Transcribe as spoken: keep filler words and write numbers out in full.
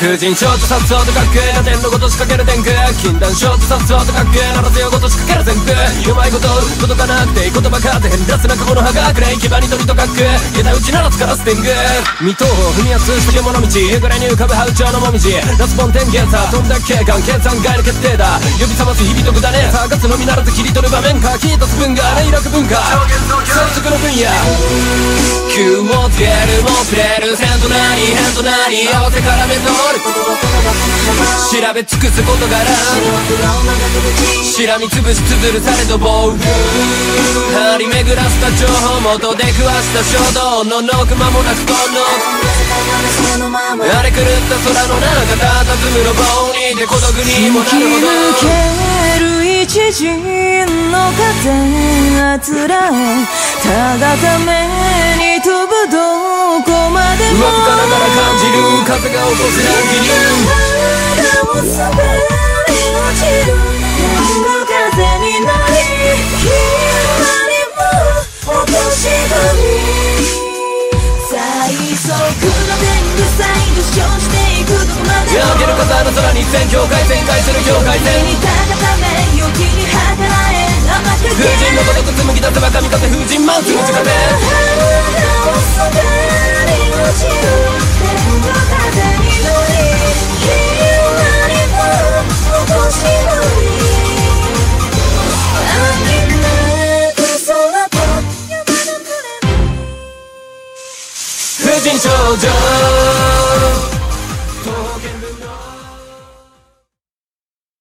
婦人ショートさっそうとかっけえな天のこと仕掛ける天空禁断ショートさっそうとかっけえならせよごと仕掛ける全空うまいことことかなくて言葉かって変らすな過去の葉がくれ牙に鳥とかっけえ枝打ちならつからステング未踏歩踏みやすすぎる物道夕暮れに浮かぶハウチョウのもみじラスボン天ゲーサー飛んだ警官計算外の決定だ呼び覚ます日々とくだね探すのみならず切り取る場面か聞いたスプーンがあれ楽文化最速の分野急をつけるもつれる変となり変となり合わせからめとる調べ尽くす事柄しらみつぶしつづるされど暴風張り巡らせた情報元で食わした衝動ののく間もなくこの荒れ狂った空の中佇むロボにで孤独にもなるほど突き抜ける一陣の風あつらえたがために飛ぶどこまでもわずかながら感じる風が起こす乱気流体も滑り落ちる波風になりひまりも落とし神最速の天狗再度消していくどこまでも焼ける風の空に全境界旋回する境界線に高ため良きに計らえ甘く風神のごとく紡ぎ出せば神風風神マウス打ち風体を滑り落ちる天の風に乗りひまりも落とし乗り秋めく空と山の暮れ婦人少女